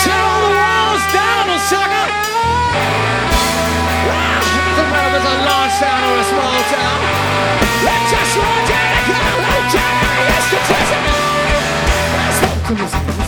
Tear all the walls down, sucker. Doesn't matter if it's a large town or a small town. Let's just run down the corner, yes, the prison. Let's walk to this.